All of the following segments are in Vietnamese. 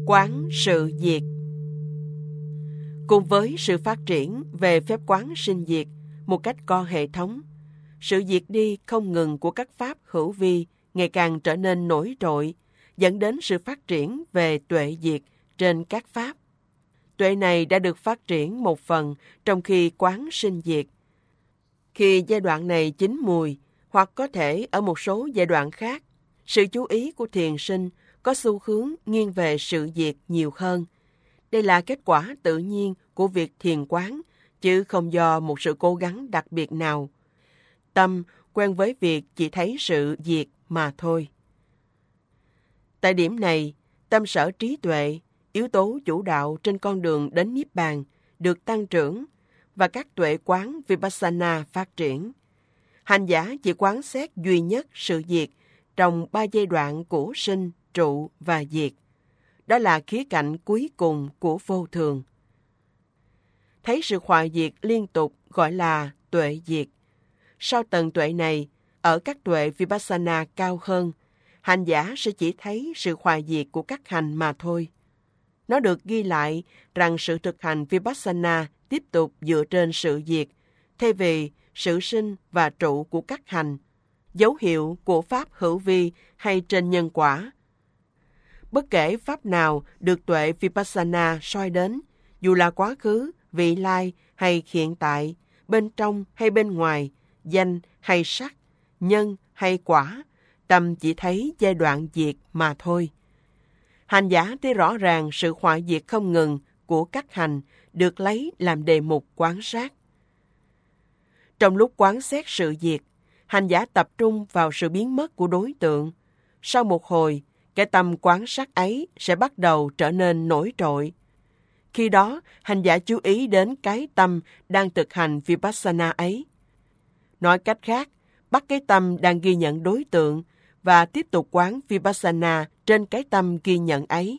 Quán sự diệt. Cùng với sự phát triển về phép quán sinh diệt một cách có hệ thống, sự diệt đi không ngừng của các pháp hữu vi ngày càng trở nên nổi trội, dẫn đến sự phát triển về tuệ diệt trên các pháp. Tuệ này đã được phát triển một phần trong khi quán sinh diệt. Khi giai đoạn này chín mùi, hoặc có thể ở một số giai đoạn khác, sự chú ý của thiền sinh có xu hướng nghiêng về sự diệt nhiều hơn. Đây là kết quả tự nhiên của việc thiền quán, chứ không do một sự cố gắng đặc biệt nào. Tâm quen với việc chỉ thấy sự diệt mà thôi. Tại điểm này, tâm sở trí tuệ, yếu tố chủ đạo trên con đường đến Niết Bàn, được tăng trưởng và các tuệ quán Vipassana phát triển. Hành giả chỉ quán xét duy nhất sự diệt trong 3 giai đoạn của sinh, trụ và diệt. Đó là khía cạnh cuối cùng của vô thường. Thấy sự hoại diệt liên tục gọi là tuệ diệt. Sau tầng tuệ này, ở các tuệ Vipassana cao hơn, hành giả sẽ chỉ thấy sự hoại diệt của các hành mà thôi. Nó được ghi lại rằng sự thực hành Vipassana tiếp tục dựa trên sự diệt, thay vì sự sinh và trụ của các hành, dấu hiệu của pháp hữu vi hay trên nhân quả. Bất kể pháp nào được tuệ Vipassana soi đến, dù là quá khứ, vị lai hay hiện tại, bên trong hay bên ngoài, danh hay sắc, nhân hay quả, tâm chỉ thấy giai đoạn diệt mà thôi. Hành giả thấy rõ ràng sự hoại diệt không ngừng của các hành được lấy làm đề mục quán sát. Trong lúc quán xét sự diệt, hành giả tập trung vào sự biến mất của đối tượng. Sau một hồi, cái tâm quán sát ấy sẽ bắt đầu trở nên nổi trội. Khi đó, hành giả chú ý đến cái tâm đang thực hành Vipassana ấy. Nói cách khác, bắt cái tâm đang ghi nhận đối tượng và tiếp tục quán Vipassana trên cái tâm ghi nhận ấy.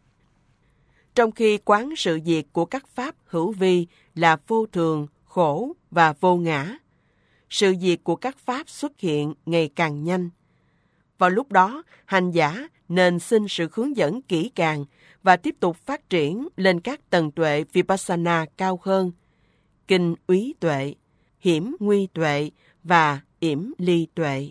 Trong khi quán sự diệt của các pháp hữu vi là vô thường, khổ và vô ngã, sự diệt của các pháp xuất hiện ngày càng nhanh. Vào lúc đó, hành giả nên xin sự hướng dẫn kỹ càng và tiếp tục phát triển lên các tầng tuệ Vipassana cao hơn, kinh úy tuệ, hiểm nguy tuệ và yểm ly tuệ.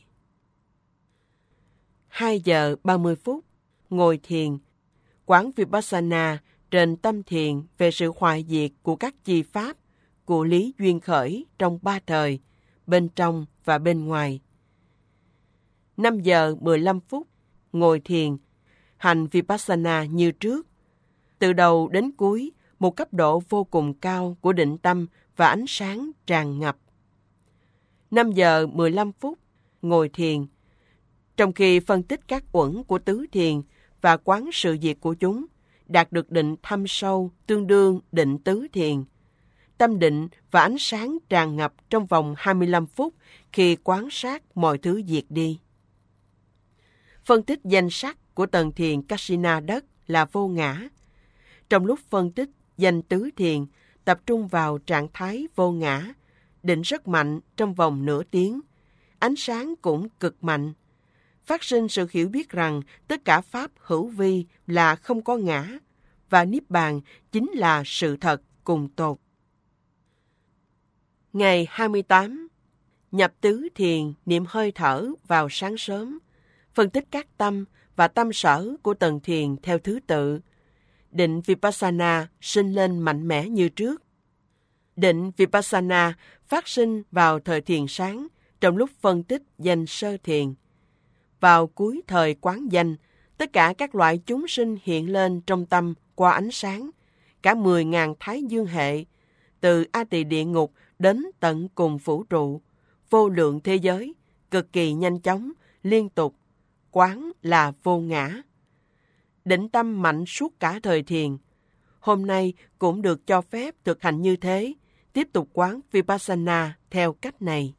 2 giờ 30 phút, ngồi thiền, quán Vipassana trên tâm thiền về sự hoại diệt của các chi pháp, của lý duyên khởi trong 3 thời, bên trong và bên ngoài. 5 giờ 15 phút, ngồi thiền, hành Vipassana như trước. Từ đầu đến cuối, một cấp độ vô cùng cao của định tâm và ánh sáng tràn ngập. 5 giờ 15 phút, ngồi thiền. Trong khi phân tích các uẩn của tứ thiền và quán sự diệt của chúng, đạt được định thâm sâu tương đương định tứ thiền. Tâm định và ánh sáng tràn ngập trong vòng 25 phút khi quán sát mọi thứ diệt đi. Phân tích danh sắc của tầng thiền Kasina đất là vô ngã. Trong lúc phân tích danh tứ thiền, tập trung vào trạng thái vô ngã, định rất mạnh trong vòng nửa tiếng. Ánh sáng cũng cực mạnh. Phát sinh sự hiểu biết rằng tất cả pháp hữu vi là không có ngã, và Niết Bàn chính là sự thật cùng tột. Ngày 28, nhập tứ thiền niệm hơi thở vào sáng sớm, phân tích các tâm và tâm sở của tầng thiền theo thứ tự. Định Vipassana sinh lên mạnh mẽ như trước. Định Vipassana phát sinh vào thời thiền sáng trong lúc phân tích danh sơ thiền. Vào cuối thời quán danh, tất cả các loại chúng sinh hiện lên trong tâm qua ánh sáng, cả 10.000 thái dương hệ, từ A Tỳ địa ngục đến tận cùng vũ trụ, vô lượng thế giới, cực kỳ nhanh chóng, liên tục, quán là vô ngã. Định tâm mạnh suốt cả thời thiền. Hôm nay cũng được cho phép thực hành như thế, tiếp tục quán Vipassana theo cách này.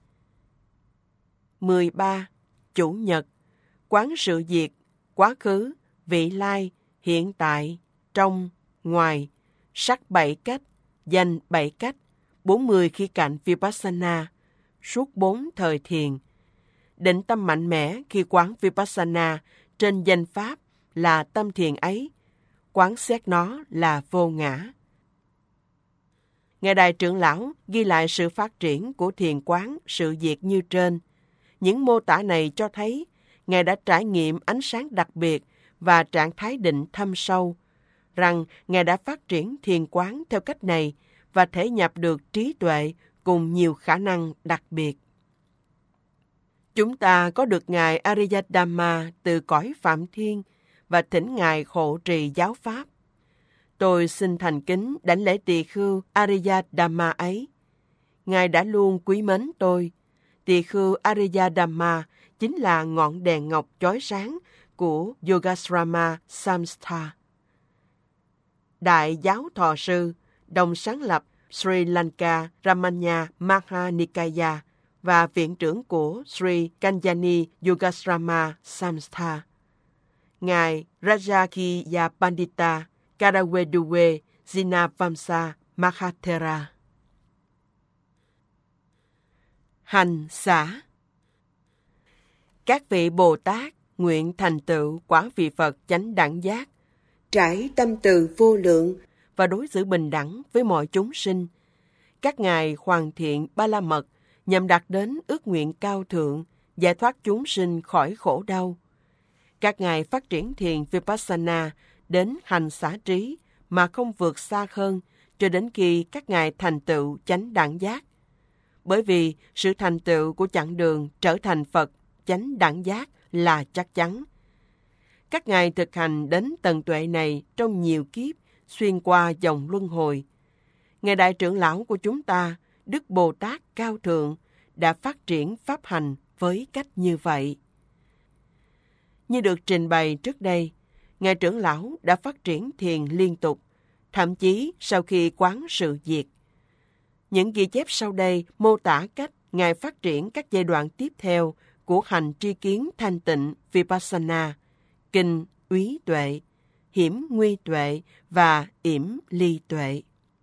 13. Chủ nhật, quán sự diệt, quá khứ, vị lai, hiện tại, trong, ngoài, sắc 7 cách, danh 7 cách, 40 khía cạnh Vipassana, suốt 4 thời thiền. Định tâm mạnh mẽ khi quán Vipassana trên danh pháp là tâm thiền ấy. quán xét nó là vô ngã. Ngài Đại trưởng lão ghi lại sự phát triển của thiền quán sự việc như trên. Những mô tả này cho thấy Ngài đã trải nghiệm ánh sáng đặc biệt và trạng thái định thâm sâu, rằng Ngài đã phát triển thiền quán theo cách này và thể nhập được trí tuệ cùng nhiều khả năng đặc biệt. Chúng ta có được Ngài Ariyaddhamma từ cõi Phạm Thiên và thỉnh Ngài hộ trì giáo pháp. Tôi xin thành kính đảnh lễ tỳ khưu Ariyaddhamma ấy. Ngài đã luôn quý mến tôi. Tỳ khưu Ariyaddhamma chính là ngọn đèn ngọc chói sáng của Yogasrama Samstha. Đại giáo thọ sư, đồng sáng lập Sri Lanka Ramanya Mahanikaya và viện trưởng của Sri Kalyani Yogasrama Samstha. Ngài Rajakiya Pandita Karaweduwe Jinavamsa Mahathera. Hành xả. Các vị Bồ Tát nguyện thành tựu quả vị Phật chánh đẳng giác, trải tâm từ vô lượng và đối xử bình đẳng với mọi chúng sinh. Các ngài hoàn thiện ba la mật nhằm đạt đến ước nguyện cao thượng, giải thoát chúng sinh khỏi khổ đau. Các ngài phát triển thiền Vipassana đến hành xả trí mà không vượt xa hơn cho đến khi các ngài thành tựu chánh đẳng giác. Bởi vì sự thành tựu của chặng đường trở thành Phật chánh đẳng giác là chắc chắn. Các ngài thực hành đến tầng tuệ này trong nhiều kiếp xuyên qua dòng luân hồi. Ngài Đại trưởng lão của chúng ta, Đức Bồ Tát Cao Thượng, đã phát triển pháp hành với cách như vậy. Như được trình bày trước đây, Ngài trưởng lão đã phát triển thiền liên tục, thậm chí sau khi quán sự diệt. Những ghi chép sau đây mô tả cách Ngài phát triển các giai đoạn tiếp theo của hành tri kiến thanh tịnh Vipassana, kinh úy tuệ, hiểm nguy tuệ và yểm ly tuệ.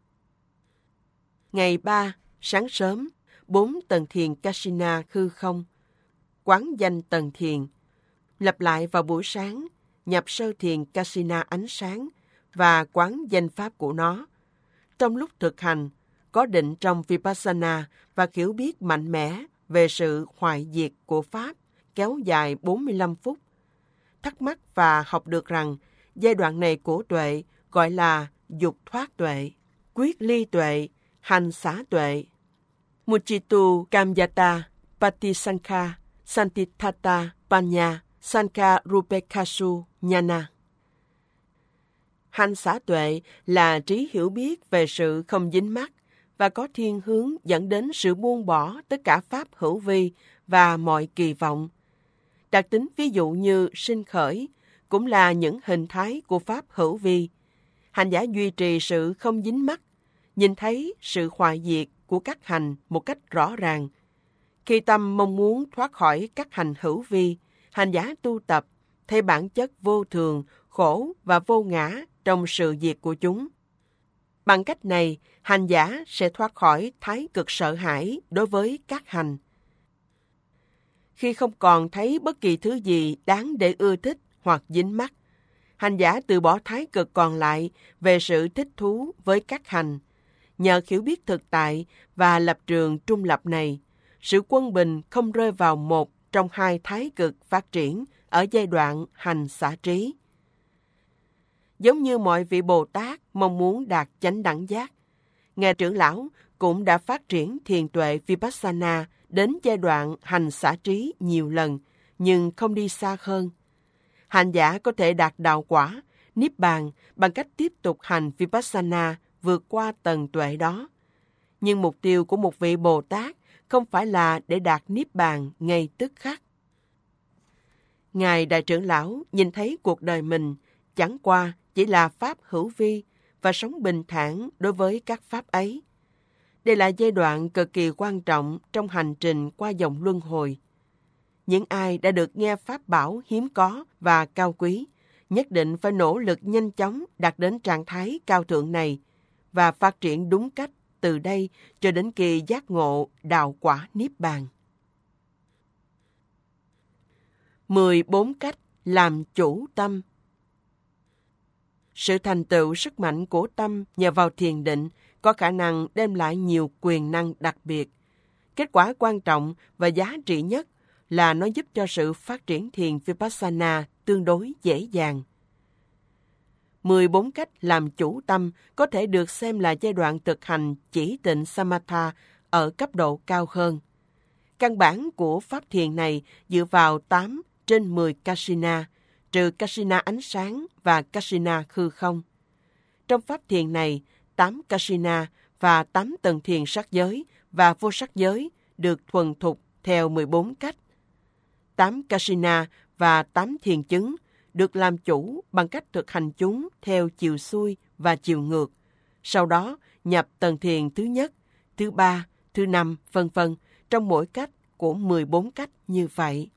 Ngày 3, sáng sớm, 4 tầng thiền Kasina hư không, quán danh tầng thiền, lặp lại vào buổi sáng, nhập sơ thiền Kasina ánh sáng và quán danh pháp của nó. Trong lúc thực hành, có định trong Vipassana và hiểu biết mạnh mẽ về sự hoại diệt của Pháp kéo dài 45 phút. Thắc mắc và học được rằng giai đoạn này của tuệ gọi là dục thoát tuệ, quyết ly tuệ, hành xả tuệ. Muchitu Kamyata Patisankha Santithata Panya Sankha Rupekasu Nhana. Hành xả tuệ là trí hiểu biết về sự không dính mắc và có thiên hướng dẫn đến sự buông bỏ tất cả pháp hữu vi và mọi kỳ vọng. Đặc tính ví dụ như sinh khởi cũng là những hình thái của pháp hữu vi. Hành giả duy trì sự không dính mắc, nhìn thấy sự hoại diệt của các hành một cách rõ ràng. Khi tâm mong muốn thoát khỏi các hành hữu vi, hành giả tu tập thấy bản chất vô thường, khổ và vô ngã trong sự diệt của chúng. Bằng cách này, hành giả sẽ thoát khỏi thái cực sợ hãi đối với các hành. Khi không còn thấy bất kỳ thứ gì đáng để ưa thích hoặc dính mắc, hành giả từ bỏ thái cực còn lại về sự thích thú với các hành. Nhờ hiểu biết thực tại và lập trường trung lập này, sự quân bình không rơi vào một trong hai thái cực phát triển ở giai đoạn hành xả trí. Giống như mọi vị Bồ Tát mong muốn đạt chánh đẳng giác, Ngài trưởng lão cũng đã phát triển thiền tuệ Vipassana đến giai đoạn hành xả trí nhiều lần, nhưng không đi xa hơn. Hành giả có thể đạt đạo quả, niết bàn bằng cách tiếp tục hành Vipassana vượt qua tầng tuệ đó. Nhưng mục tiêu của một vị Bồ Tát không phải là để đạt niết bàn ngay tức khắc. Ngài Đại trưởng lão nhìn thấy cuộc đời mình chẳng qua chỉ là pháp hữu vi và sống bình thản đối với các pháp ấy. Đây là giai đoạn cực kỳ quan trọng trong hành trình qua dòng luân hồi. Những ai đã được nghe pháp bảo hiếm có và cao quý, nhất định phải nỗ lực nhanh chóng đạt đến trạng thái cao thượng này và phát triển đúng cách từ đây cho đến khi giác ngộ đạo quả niết bàn. 14 cách làm chủ tâm. Sự thành tựu sức mạnh của tâm nhờ vào thiền định có khả năng đem lại nhiều quyền năng đặc biệt. Kết quả quan trọng và giá trị nhất là nó giúp cho sự phát triển thiền Vipassana tương đối dễ dàng. 14 cách làm chủ tâm có thể được xem là giai đoạn thực hành chỉ tịnh Samatha ở cấp độ cao hơn. Căn bản của pháp thiền này dựa vào 8 trên 10 Kasina, trừ Kasina ánh sáng và Kasina hư không. Trong pháp thiền này, 8 Kasina và 8 tầng thiền sắc giới và vô sắc giới được thuần thục theo 14 cách. 8 Kasina và 8 thiền chứng được làm chủ bằng cách thực hành chúng theo chiều xuôi và chiều ngược. Sau đó nhập tầng thiền thứ nhất, thứ ba, thứ năm, vân vân trong mỗi cách của 14 cách như vậy.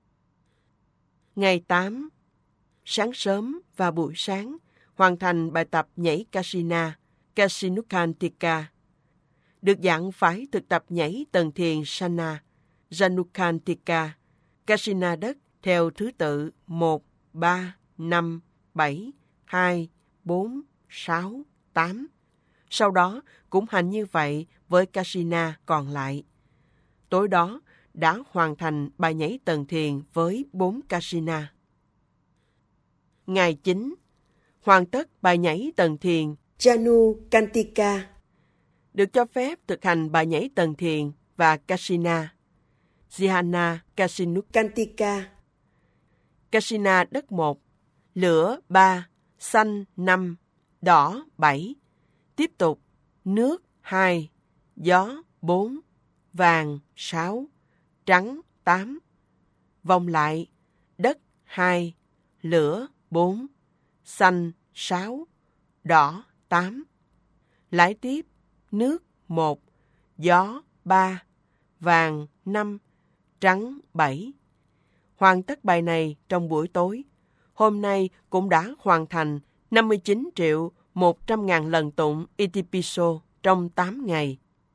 Ngày 8. Sáng sớm và buổi sáng, hoàn thành bài tập nhảy Kasina, Kasinukantika. Được dặn phải thực tập nhảy tầng thiền Sana, Janukantika, Kasina đất theo thứ tự 1, 3, 5, 7, 2, 4, 6, 8. Sau đó cũng hành như vậy với Kasina còn lại. Tối đó đã hoàn thành bài nhảy tầng thiền với 4 Kasina. Ngày 9. Hoàn tất bài nhảy tầng thiền Janukantika. Được cho phép thực hành bài nhảy tầng thiền và Kasina. Dhyana Kasinukantika. Kasina đất 1, lửa 3, xanh 5, đỏ 7. Tiếp tục, nước 2, gió 4, vàng 6, trắng 8. Vòng lại, đất 2, lửa 4, xanh 6, đỏ 8. Lại tiếp, nước 1, gió 3, vàng 5, trắng 7. Hoàn tất bài này trong buổi tối. Hôm nay cũng đã hoàn thành 59.100.000 lần tụng Itipiso trong 8 ngày.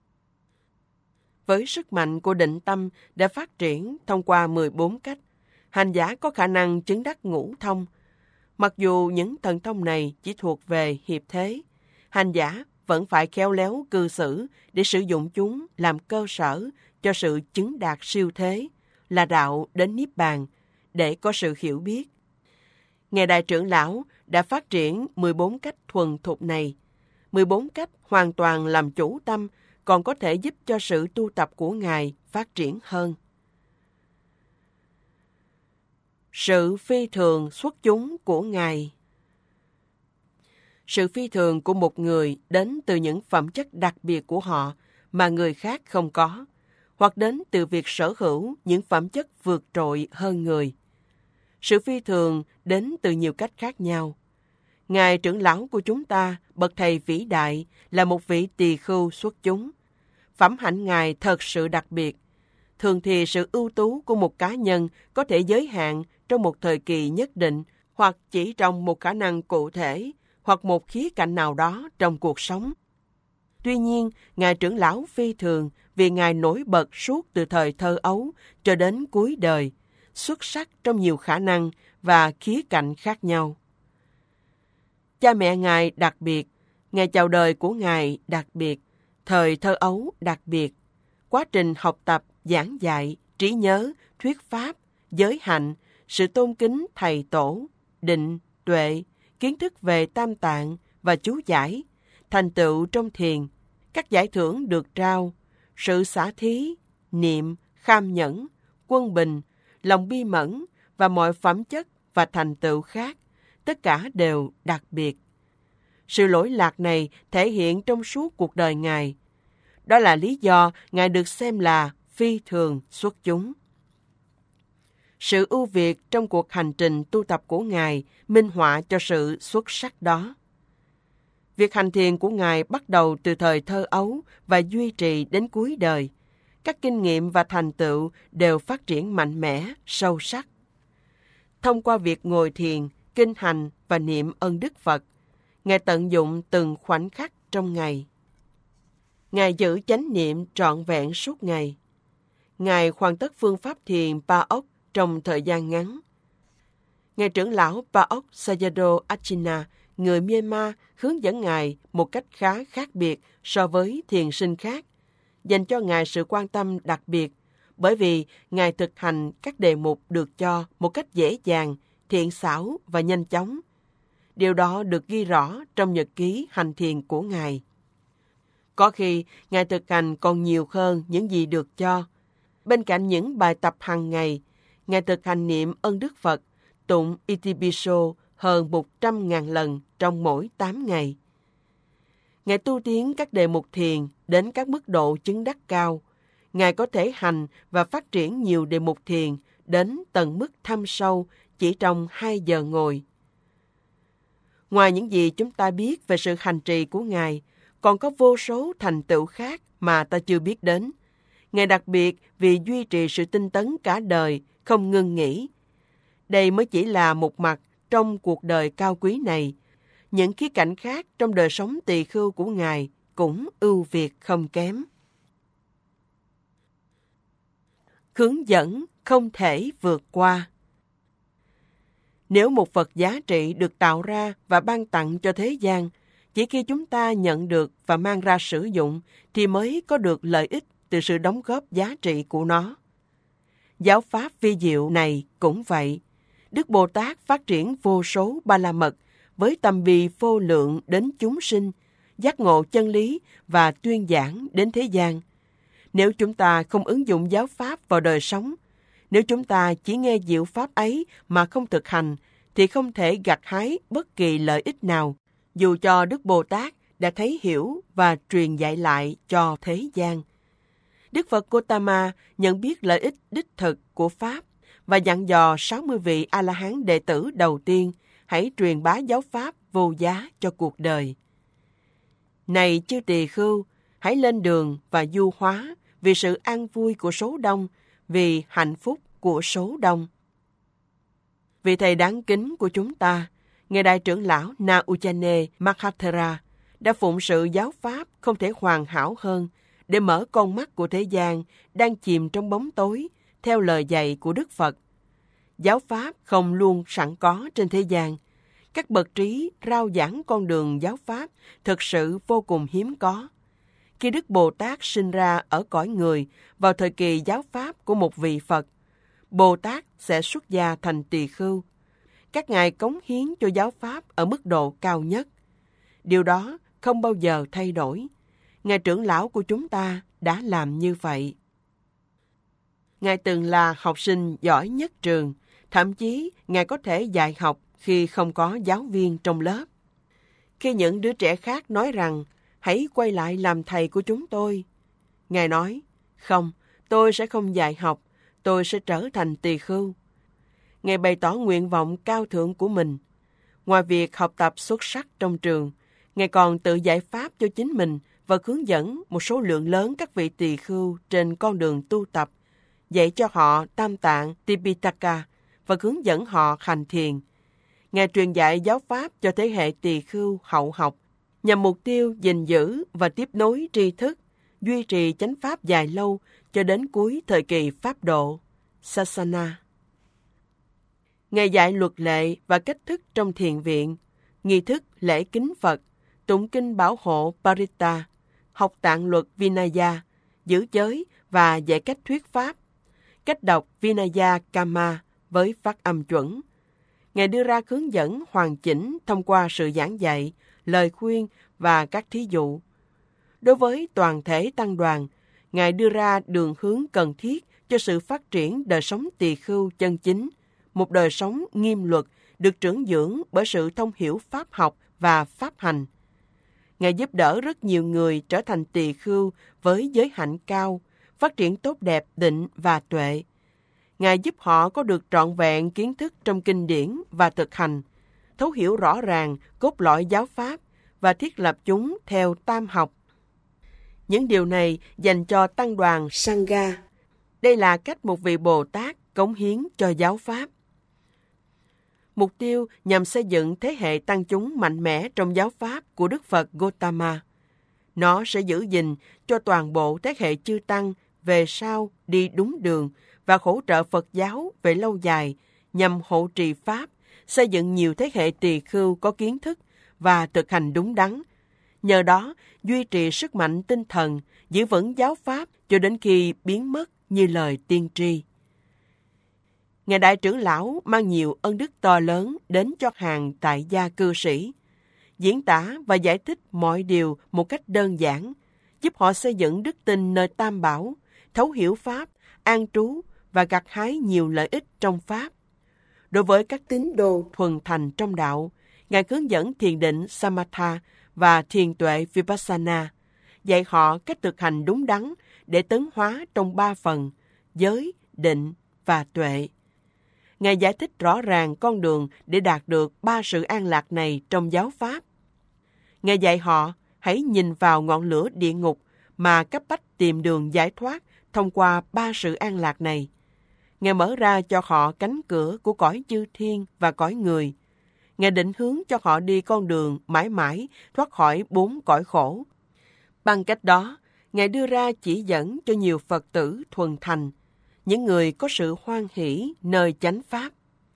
Với sức mạnh của định tâm đã phát triển thông qua 14 cách, hành giả có khả năng chứng đắc ngũ thông. Mặc dù những thần thông này chỉ thuộc về hiệp thế, hành giả vẫn phải khéo léo cư xử để sử dụng chúng làm cơ sở cho sự chứng đạt siêu thế, là đạo đến Niết Bàn, để có sự hiểu biết. Ngài Đại trưởng lão đã phát triển 14 cách thuần thục này. 14 cách hoàn toàn làm chủ tâm, còn có thể giúp cho sự tu tập của Ngài phát triển hơn. Sự phi thường xuất chúng của Ngài. Sự phi thường của một người đến từ những phẩm chất đặc biệt của họ mà người khác không có, hoặc đến từ việc sở hữu những phẩm chất vượt trội hơn người. Sự phi thường đến từ nhiều cách khác nhau. Ngài trưởng lão của chúng ta, bậc thầy vĩ đại, là một vị tỳ khưu xuất chúng. Phẩm hạnh Ngài thật sự đặc biệt. Thường thì sự ưu tú của một cá nhân có thể giới hạn trong một thời kỳ nhất định, hoặc chỉ trong một khả năng cụ thể, hoặc một khía cạnh nào đó trong cuộc sống. Tuy nhiên, Ngài trưởng lão phi thường vì Ngài nổi bật suốt từ thời thơ ấu cho đến cuối đời, xuất sắc trong nhiều khả năng và khía cạnh khác nhau. Cha mẹ Ngài đặc biệt, ngày chào đời của Ngài đặc biệt, thời thơ ấu đặc biệt, quá trình học tập, giảng dạy, trí nhớ, thuyết pháp, giới hạnh, sự tôn kính thầy tổ, định, tuệ, kiến thức về tam tạng và chú giải, thành tựu trong thiền, các giải thưởng được trao, sự xả thí, niệm, kham nhẫn, quân bình, lòng bi mẫn và mọi phẩm chất và thành tựu khác, tất cả đều đặc biệt. Sự lỗi lạc này thể hiện trong suốt cuộc đời Ngài. Đó là lý do Ngài được xem là phi thường xuất chúng. Sự ưu việt trong cuộc hành trình tu tập của Ngài minh họa cho sự xuất sắc đó. Việc hành thiền của Ngài bắt đầu từ thời thơ ấu và duy trì đến cuối đời. Các kinh nghiệm và thành tựu đều phát triển mạnh mẽ, sâu sắc. Thông qua việc ngồi thiền, kinh hành và niệm ân đức Phật, Ngài tận dụng từng khoảnh khắc trong ngày. Ngài giữ chánh niệm trọn vẹn suốt ngày. Ngài hoàn tất phương pháp thiền Pa-ốc trong thời gian ngắn. Ngài trưởng lão Pa-ốc Sayadaw Achina người Myanmar hướng dẫn Ngài một cách khá khác biệt so với thiền sinh khác, dành cho Ngài sự quan tâm đặc biệt, bởi vì Ngài thực hành các đề mục được cho một cách dễ dàng, thiện xảo và nhanh chóng. Điều đó được ghi rõ trong nhật ký hành thiền của Ngài. Có khi, Ngài thực hành còn nhiều hơn những gì được cho. Bên cạnh những bài tập hàng ngày, Ngài thực hành niệm ơn Đức Phật, tụng Itipiso hơn 100.000 lần trong mỗi 8 ngày. Ngài tu tiến các đề mục thiền đến các mức độ chứng đắc cao. Ngài có thể hành và phát triển nhiều đề mục thiền đến tận mức thâm sâu chỉ trong 2 giờ ngồi. Ngoài những gì chúng ta biết về sự hành trì của Ngài, còn có vô số thành tựu khác mà ta chưa biết đến. Ngài đặc biệt vì duy trì sự tinh tấn cả đời, không ngưng nghỉ. Đây mới chỉ là một mặt trong cuộc đời cao quý này. Những khía cạnh khác trong đời sống tỳ khưu của Ngài cũng ưu việt không kém. Hướng dẫn không thể vượt qua. Nếu một vật giá trị được tạo ra và ban tặng cho thế gian, chỉ khi chúng ta nhận được và mang ra sử dụng thì mới có được lợi ích từ sự đóng góp giá trị của nó. Giáo pháp vi diệu này cũng vậy. Đức Bồ Tát phát triển vô số ba la mật với tâm bi vô lượng đến chúng sinh, giác ngộ chân lý và tuyên giảng đến thế gian. Nếu chúng ta không ứng dụng giáo pháp vào đời sống, nếu chúng ta chỉ nghe diệu pháp ấy mà không thực hành, thì không thể gặt hái bất kỳ lợi ích nào, dù cho Đức Bồ Tát đã thấy hiểu và truyền dạy lại cho thế gian. Đức Phật Gautama nhận biết lợi ích đích thực của Pháp và dặn dò 60 vị A-la-hán đệ tử đầu tiên hãy truyền bá giáo Pháp vô giá cho cuộc đời. Này chư tỳ khưu, hãy lên đường và du hóa vì sự an vui của số đông, vì hạnh phúc của số đông. Vị thầy đáng kính của chúng ta, Ngài Đại trưởng lão Na Ujjane Mahathera, đã phụng sự giáo Pháp không thể hoàn hảo hơn để mở con mắt của thế gian đang chìm trong bóng tối theo lời dạy của Đức Phật. Giáo Pháp không luôn sẵn có trên thế gian. Các bậc trí rao giảng con đường giáo Pháp thực sự vô cùng hiếm có. Khi Đức Bồ Tát sinh ra ở cõi người vào thời kỳ giáo Pháp của một vị Phật, Bồ Tát sẽ xuất gia thành tỳ khưu. Các ngài cống hiến cho giáo Pháp ở mức độ cao nhất. Điều đó không bao giờ thay đổi. Ngài trưởng lão của chúng ta đã làm như vậy. Ngài từng là học sinh giỏi nhất trường, thậm chí Ngài có thể dạy học khi không có giáo viên trong lớp. Khi những đứa trẻ khác nói rằng, hãy quay lại làm thầy của chúng tôi, Ngài nói, không, tôi sẽ không dạy học, tôi sẽ trở thành tỳ khưu. Ngài bày tỏ nguyện vọng cao thượng của mình. Ngoài việc học tập xuất sắc trong trường, Ngài còn tự dạy pháp cho chính mình và hướng dẫn một số lượng lớn các vị tỳ khưu trên con đường tu tập, dạy cho họ Tam Tạng, Tipitaka và hướng dẫn họ hành thiền. Ngài truyền dạy giáo pháp cho thế hệ tỳ khưu hậu học, nhằm mục tiêu gìn giữ và tiếp nối tri thức, duy trì chánh pháp dài lâu cho đến cuối thời kỳ pháp độ, Sasana. Ngài dạy luật lệ và cách thức trong thiền viện, nghi thức lễ kính Phật, tụng kinh bảo hộ Parita, học tạng luật Vinaya, giữ giới và dạy cách thuyết pháp, cách đọc Vinaya Kama với phát âm chuẩn. Ngài đưa ra hướng dẫn hoàn chỉnh thông qua sự giảng dạy, lời khuyên và các thí dụ. Đối với toàn thể tăng đoàn, Ngài đưa ra đường hướng cần thiết cho sự phát triển đời sống tỳ khưu chân chính, một đời sống nghiêm luật được trưởng dưỡng bởi sự thông hiểu pháp học và pháp hành. Ngài giúp đỡ rất nhiều người trở thành tỳ khưu với giới hạnh cao, phát triển tốt đẹp định và tuệ. Ngài giúp họ có được trọn vẹn kiến thức trong kinh điển và thực hành, thấu hiểu rõ ràng cốt lõi giáo pháp và thiết lập chúng theo tam học. Những điều này dành cho tăng đoàn Sangha. Đây là cách một vị Bồ Tát cống hiến cho giáo pháp. Mục tiêu nhằm xây dựng thế hệ tăng chúng mạnh mẽ trong giáo pháp của Đức Phật Gautama. Nó sẽ giữ gìn cho toàn bộ thế hệ chư tăng về sau đi đúng đường và hỗ trợ Phật giáo về lâu dài nhằm hộ trì pháp, xây dựng nhiều thế hệ tỳ khưu có kiến thức và thực hành đúng đắn. Nhờ đó, duy trì sức mạnh tinh thần, giữ vững giáo pháp cho đến khi biến mất như lời tiên tri. Ngài Đại trưởng lão mang nhiều ân đức to lớn đến cho hàng tại gia cư sĩ, diễn tả và giải thích mọi điều một cách đơn giản, giúp họ xây dựng đức tin nơi Tam Bảo, thấu hiểu Pháp, an trú và gặt hái nhiều lợi ích trong Pháp. Đối với các tín đồ thuần thành trong đạo, Ngài hướng dẫn thiền định Samatha và thiền tuệ Vipassana, dạy họ cách thực hành đúng đắn để tấn hóa trong 3 phần, giới, định và tuệ. Ngài giải thích rõ ràng con đường để đạt được 3 sự an lạc này trong giáo Pháp. Ngài dạy họ hãy nhìn vào ngọn lửa địa ngục mà cấp bách tìm đường giải thoát thông qua 3 sự an lạc này. Ngài mở ra cho họ cánh cửa của cõi chư thiên và cõi người. Ngài định hướng cho họ đi con đường mãi mãi thoát khỏi 4 cõi khổ. Bằng cách đó, Ngài đưa ra chỉ dẫn cho nhiều Phật tử thuần thành, những người có sự hoan hỷ nơi chánh Pháp.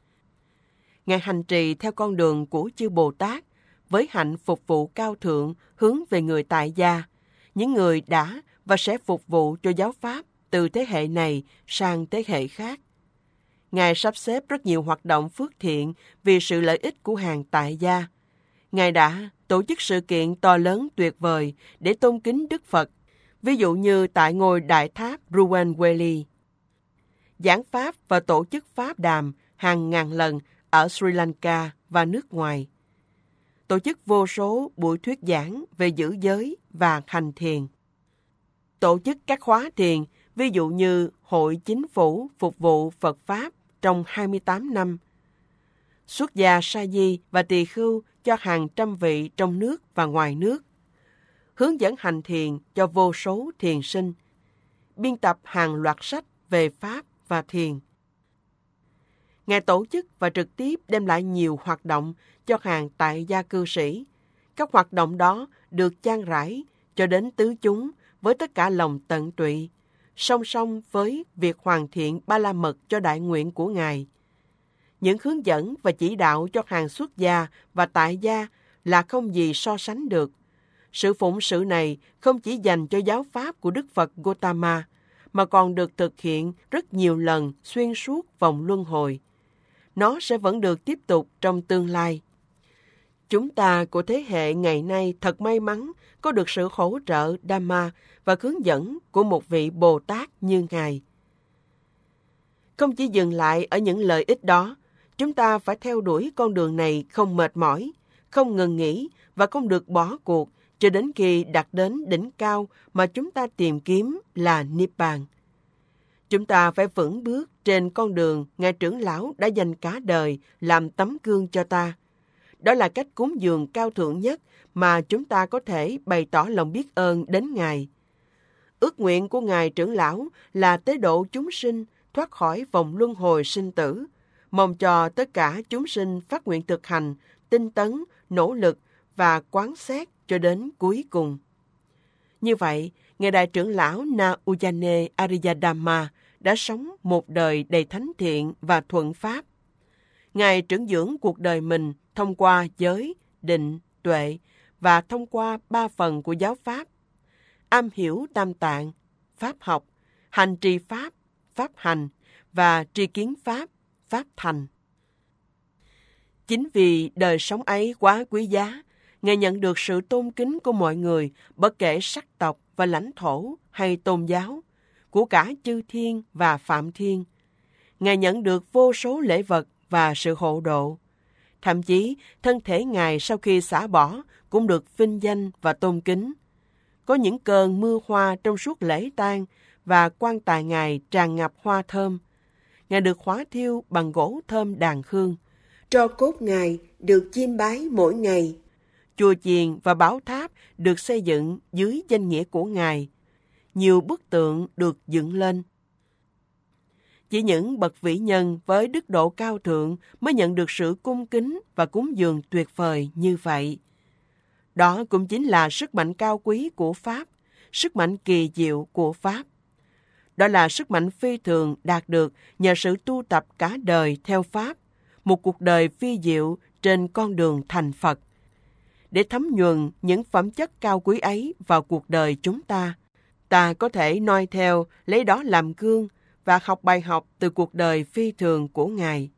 Ngài hành trì theo con đường của chư Bồ Tát, với hạnh phục vụ cao thượng hướng về người tại gia, những người đã và sẽ phục vụ cho giáo Pháp từ thế hệ này sang thế hệ khác. Ngài sắp xếp rất nhiều hoạt động phước thiện vì sự lợi ích của hàng tại gia. Ngài đã tổ chức sự kiện to lớn tuyệt vời để tôn kính Đức Phật, ví dụ như tại ngôi đại tháp Ruwanweli. Giảng Pháp và tổ chức Pháp đàm hàng ngàn lần ở Sri Lanka và nước ngoài. Tổ chức vô số buổi thuyết giảng về giữ giới và hành thiền. Tổ chức các khóa thiền, ví dụ như Hội Chính phủ phục vụ Phật Pháp trong 28 năm. Xuất gia sa di và tỳ khưu cho hàng trăm vị trong nước và ngoài nước. Hướng dẫn hành thiền cho vô số thiền sinh. Biên tập hàng loạt sách về Pháp và thiền. Ngài tổ chức và trực tiếp đem lại nhiều hoạt động cho hàng tại gia cư sĩ. Các hoạt động đó được chan rải cho đến tứ chúng với tất cả lòng tận tụy, song song với việc hoàn thiện Ba La Mật cho đại nguyện của Ngài. Những hướng dẫn và chỉ đạo cho hàng xuất gia và tại gia là không gì so sánh được. Sự phụng sự này không chỉ dành cho giáo pháp của Đức Phật Gautama, mà còn được thực hiện rất nhiều lần xuyên suốt vòng luân hồi. Nó sẽ vẫn được tiếp tục trong tương lai. Chúng ta của thế hệ ngày nay thật may mắn có được sự hỗ trợ Dhamma và hướng dẫn của một vị Bồ Tát như Ngài. Không chỉ dừng lại ở những lợi ích đó, chúng ta phải theo đuổi con đường này không mệt mỏi, không ngừng nghỉ và không được bỏ cuộc cho đến khi đạt đến đỉnh cao mà chúng ta tìm kiếm là Niết Bàn. Chúng ta phải vững bước trên con đường Ngài trưởng lão đã dành cả đời làm tấm gương cho ta. Đó là cách cúng dường cao thượng nhất mà chúng ta có thể bày tỏ lòng biết ơn đến Ngài. Ước nguyện của Ngài trưởng lão là tế độ chúng sinh thoát khỏi vòng luân hồi sinh tử, mong cho tất cả chúng sinh phát nguyện thực hành, tinh tấn, nỗ lực và quán xét cho đến cuối cùng. Như vậy, Ngài Đại trưởng lão Na Ujjane Ariyadhamma đã sống một đời đầy thánh thiện và thuận pháp. Ngài trưởng dưỡng cuộc đời mình thông qua giới, định, tuệ và thông qua 3 phần của giáo pháp. Am hiểu tam tạng, pháp học, hành trì pháp, pháp hành và tri kiến pháp, pháp thành. Chính vì đời sống ấy quá quý giá, Ngài nhận được sự tôn kính của mọi người bất kể sắc tộc và lãnh thổ hay tôn giáo, của cả chư thiên và phạm thiên. Ngài nhận được vô số lễ vật và sự hộ độ. Thậm chí, thân thể Ngài sau khi xả bỏ cũng được vinh danh và tôn kính. Có những cơn mưa hoa trong suốt lễ tang và quan tài Ngài tràn ngập hoa thơm. Ngài được hóa thiêu bằng gỗ thơm đàn hương. Tro cốt Ngài được chiêm bái mỗi ngày. Chùa chiền và bảo tháp được xây dựng dưới danh nghĩa của Ngài. Nhiều bức tượng được dựng lên. Chỉ những bậc vĩ nhân với đức độ cao thượng mới nhận được sự cung kính và cúng dường tuyệt vời như vậy. Đó cũng chính là sức mạnh cao quý của Pháp, sức mạnh kỳ diệu của Pháp. Đó là sức mạnh phi thường đạt được nhờ sự tu tập cả đời theo Pháp, một cuộc đời phi diệu trên con đường thành Phật. để thấm nhuần những phẩm chất cao quý ấy vào cuộc đời chúng ta. Ta có thể noi theo, lấy đó làm gương và học bài học từ cuộc đời phi thường của Ngài.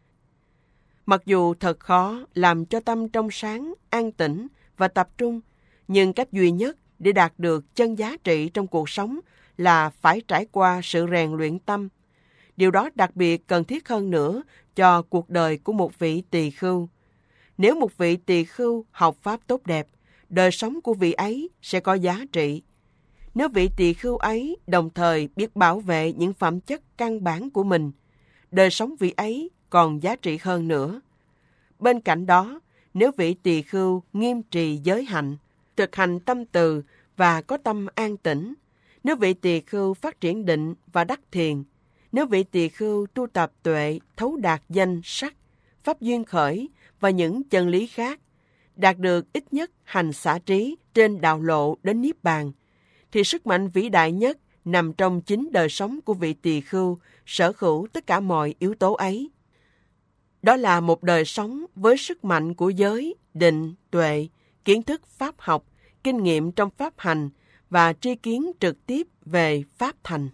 Mặc dù thật khó làm cho tâm trong sáng, an tĩnh và tập trung, nhưng cách duy nhất để đạt được chân giá trị trong cuộc sống là phải trải qua sự rèn luyện tâm. Điều đó đặc biệt cần thiết hơn nữa cho cuộc đời của một vị tỳ khưu. Nếu một vị tỳ khưu học pháp tốt đẹp, đời sống của vị ấy sẽ có giá trị. Nếu vị tỳ khưu ấy đồng thời biết bảo vệ những phẩm chất căn bản của mình, đời sống vị ấy còn giá trị hơn nữa. Bên cạnh đó, nếu vị tỳ khưu nghiêm trì giới hạnh, thực hành tâm từ và có tâm an tĩnh, nếu vị tỳ khưu phát triển định và đắc thiền, nếu vị tỳ khưu tu tập tuệ, thấu đạt danh sắc, pháp duyên khởi và những chân lý khác, đạt được ít nhất hành xả trí trên đạo lộ đến Niết Bàn, thì sức mạnh vĩ đại nhất nằm trong chính đời sống của vị tỳ khưu sở hữu tất cả mọi yếu tố ấy. Đó là một đời sống với sức mạnh của giới, định, tuệ, kiến thức pháp học, kinh nghiệm trong pháp hành và tri kiến trực tiếp về pháp thành.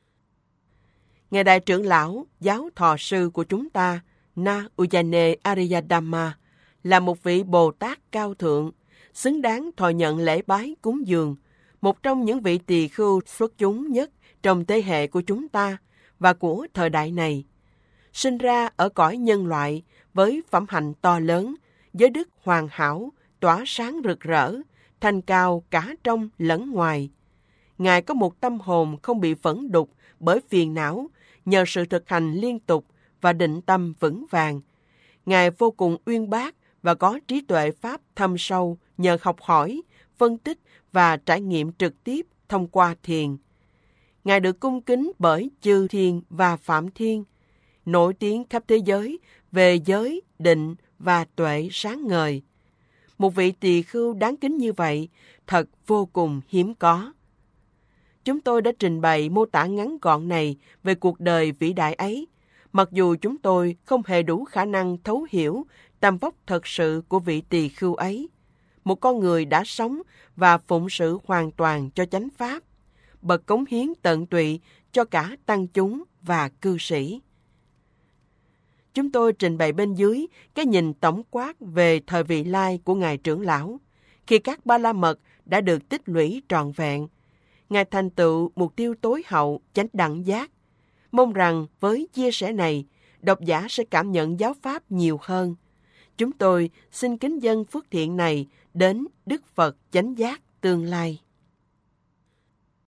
Ngài Đại trưởng lão, giáo thọ sư của chúng ta, Na Ujjane Ariyadhamma, là một vị Bồ Tát cao thượng, xứng đáng thọ nhận lễ bái cúng dường, một trong những vị tỳ khưu xuất chúng nhất trong thế hệ của chúng ta và của thời đại này. Sinh ra ở cõi nhân loại với phẩm hạnh to lớn, giới đức hoàn hảo, tỏa sáng rực rỡ, thanh cao cả trong lẫn ngoài. Ngài có một tâm hồn không bị phẫn đục bởi phiền não nhờ sự thực hành liên tục và định tâm vững vàng. Ngài vô cùng uyên bác và có trí tuệ pháp thâm sâu nhờ học hỏi, phân tích và trải nghiệm trực tiếp thông qua thiền. Ngài được cung kính bởi chư thiên và phạm thiên, nổi tiếng khắp thế giới về giới, định và tuệ sáng ngời. Một vị tỳ khưu đáng kính như vậy thật vô cùng hiếm có. Chúng tôi đã trình bày mô tả ngắn gọn này về cuộc đời vĩ đại ấy, mặc dù chúng tôi không hề đủ khả năng thấu hiểu tầm vóc thật sự của vị tỳ khưu ấy, một con người đã sống và phụng sự hoàn toàn cho chánh pháp, bậc cống hiến tận tụy cho cả tăng chúng và cư sĩ. Chúng tôi trình bày bên dưới cái nhìn tổng quát về thời vị lai của Ngài trưởng lão, khi các ba la mật đã được tích lũy trọn vẹn. Ngài thành tựu mục tiêu tối hậu chánh đẳng giác. Mong rằng với chia sẻ này, độc giả sẽ cảm nhận giáo pháp nhiều hơn. Chúng tôi xin kính dâng phước thiện này đến Đức Phật chánh giác tương lai.